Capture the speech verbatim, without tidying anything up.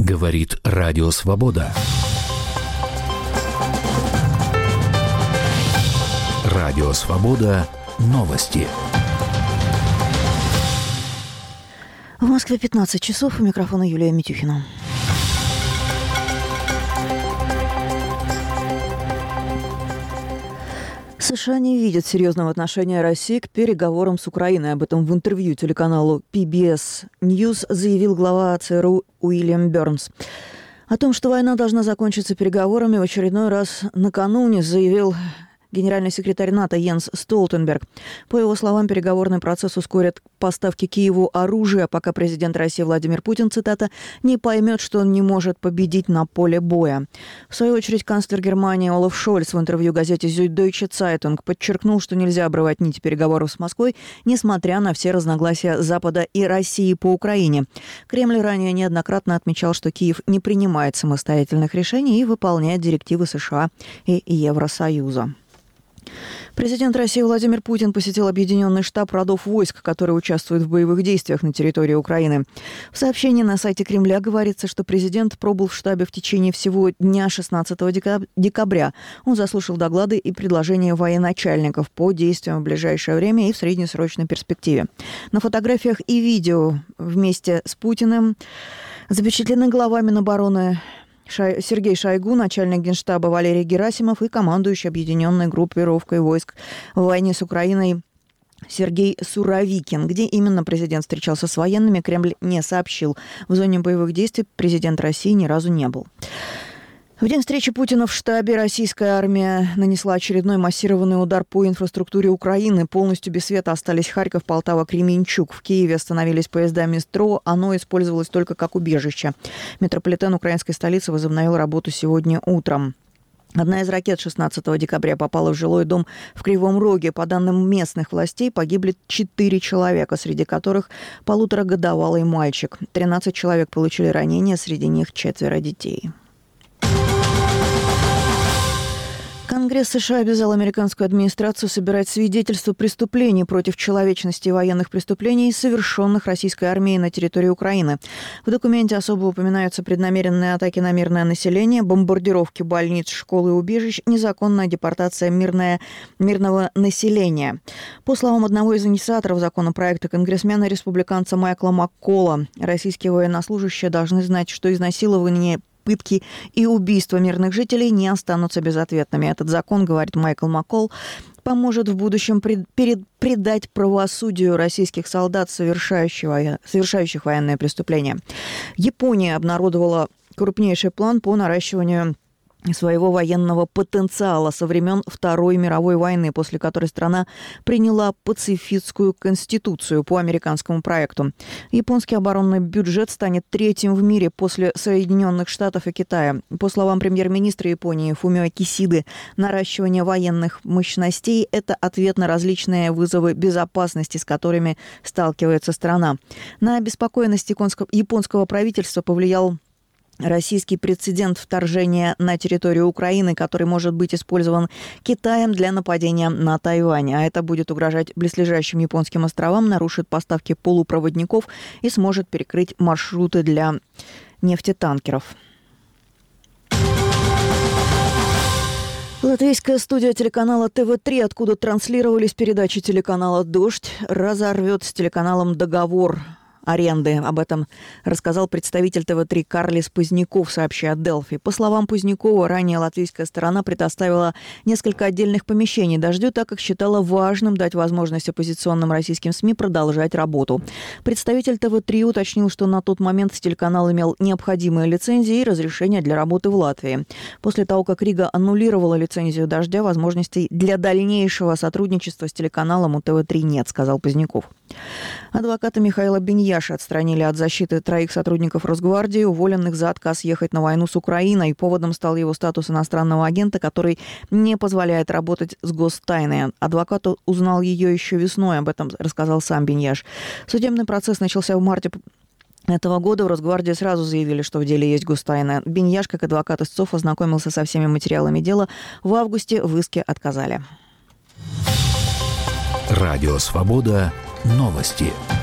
Говорит Радио Свобода. Радио Свобода. Новости. В Москве пятнадцать часов. У микрофона Юлия Митюхина. США не видят серьезного отношения России к переговорам с Украиной. Об этом в интервью телеканалу пи би эс News заявил глава ЦРУ Уильям Бернс. О том, что война должна закончиться переговорами, в очередной раз накануне заявил генеральный секретарь НАТО Йенс Столтенберг. По его словам, переговорный процесс ускорит поставки Киеву оружия, пока президент России Владимир Путин, цитата, «не поймет, что он не может победить на поле боя». В свою очередь, канцлер Германии Олаф Шольц в интервью газете Süddeutsche Zeitung подчеркнул, что нельзя обрывать нити переговоров с Москвой, несмотря на все разногласия Запада и России по Украине. Кремль ранее неоднократно отмечал, что Киев не принимает самостоятельных решений и выполняет директивы США и Евросоюза. Президент России Владимир Путин посетил объединенный штаб родов войск, которые участвуют в боевых действиях на территории Украины. В сообщении на сайте Кремля говорится, что президент пробыл в штабе в течение всего дня шестнадцатого декабря. Он заслушал доклады и предложения военачальников по действиям в ближайшее время и в среднесрочной перспективе. На фотографиях и видео вместе с Путиным запечатлены глава Минобороны Сергей Шойгу, начальник Генштаба Валерий Герасимов и командующий объединенной группировкой войск в войне с Украиной Сергей Суровикин. Где именно президент встречался с военными, Кремль не сообщил. В зоне боевых действий президент России ни разу не был. В день встречи Путина в штабе российская армия нанесла очередной массированный удар по инфраструктуре Украины. Полностью без света остались Харьков, Полтава, Кременчуг. В Киеве остановились поезда метро. Оно использовалось только как убежище. Метрополитен украинской столицы возобновил работу сегодня утром. Одна из ракет шестнадцатого декабря попала в жилой дом в Кривом Роге. По данным местных властей, погибли четыре человека, среди которых полуторагодовалый мальчик. тринадцать человек получили ранения, среди них четверо детей. Конгресс США обязал американскую администрацию собирать свидетельства преступлений против человечности и военных преступлений, совершенных российской армией на территории Украины. В документе особо упоминаются преднамеренные атаки на мирное население, бомбардировки больниц, школ и убежищ, незаконная депортация мирное, мирного населения. По словам одного из инициаторов законопроекта, конгрессмена-республиканца Майкла Маккола, российские военнослужащие должны знать, что изнасилование, пытки и убийства мирных жителей не останутся безответными. Этот закон, говорит Майкл Маккол, поможет в будущем пред, перед, предать правосудию российских солдат, совершающих, совершающих военные преступления. Япония обнародовала крупнейший план по наращиванию своего военного потенциала со времен Второй мировой войны, после которой страна приняла пацифистскую конституцию по американскому проекту. Японский оборонный бюджет станет третьим в мире после Соединенных Штатов и Китая. По словам премьер-министра Японии Фумио Кисиды, наращивание военных мощностей – это ответ на различные вызовы безопасности, с которыми сталкивается страна. На обеспокоенность японского правительства повлиял российский прецедент вторжения на территорию Украины, который может быть использован Китаем для нападения на Тайвань. А это будет угрожать близлежащим японским островам, нарушит поставки полупроводников и сможет перекрыть маршруты для нефтетанкеров. Латвийская студия телеканала тэ вэ три, откуда транслировались передачи телеканала «Дождь», разорвет с телеканалом договор аренды. Об этом рассказал представитель тэ вэ три Карлис Поздняков, сообщает Делфи. По словам Позднякова, ранее латвийская сторона предоставила несколько отдельных помещений «Дождю», так как считала важным дать возможность оппозиционным российским СМИ продолжать работу. Представитель тэ вэ три уточнил, что на тот момент телеканал имел необходимые лицензии и разрешения для работы в Латвии. После того, как Рига аннулировала лицензию «Дождя», возможностей для дальнейшего сотрудничества с телеканалом у тэ вэ три нет, сказал Поздняков. Адвоката Михаила Беньяша отстранили от защиты троих сотрудников Росгвардии, уволенных за отказ ехать на войну с Украиной. Поводом стал его статус иностранного агента, который не позволяет работать с гостайной. Адвокат узнал ее еще весной, об этом рассказал сам Беньяш. Судебный процесс начался в марте этого года. В Росгвардии сразу заявили, что в деле есть гостайна. Беньяш, как адвокат истцов, ознакомился со всеми материалами дела. В августе в иске отказали. Радио «Свобода». Новости.